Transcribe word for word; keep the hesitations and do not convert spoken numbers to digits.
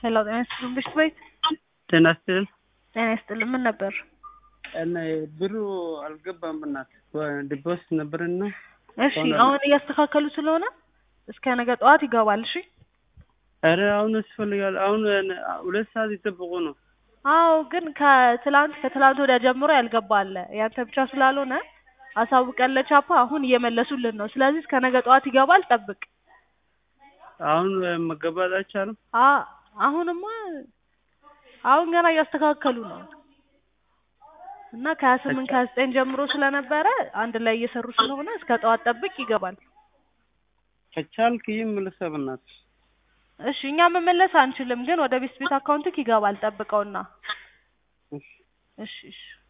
ሄሎ ጤና ይስጥልኝ ብሽት ቤት ጤና ይስጥልኝ። ጤና ይስጥልኝ ምን ነበር? እና ብሩ አልገባም እናት ዲፖዚት ነበርና እሺ አሁን እያስተካከሉ ስለሆነ እስከ ነገ ጠዋት ይገባል። እሺ ኧረ አሁን ያስፈልጋል። አሁን ሁለት ሰዓት ይጠብቁ ነው። አዎ ግን ከትላንት ከትላንት ወዲያ ጀምሮ ያልገባ አለ። ያንተ ብቻ ስላልሆነ አሳውቀን ለቻፓ አሁን እየመለሱልን ነው። ስለዚህ እስከ ነገ ጠዋት ይገባል፣ ጠብቅ። አሁን መገባት አይቻልም። አ አሁንማ አሁን ገና እያስተካከሉ ነው እና ከሀያ ስምንት ከሀያ ዘጠኝ ጀምሮ ስለነበረ አንድ ላይ እየሰሩ ስለሆነ እስከ ጠዋት ጠብቅ፣ ይገባል። ከቻልክ ይመለስ በእናትህ። እሺ እኛ መመለስ አንችልም፣ ግን ወደ ቤት ቤት አካውንትክ ይገባል። ጠብቀውና። እሺ እሺ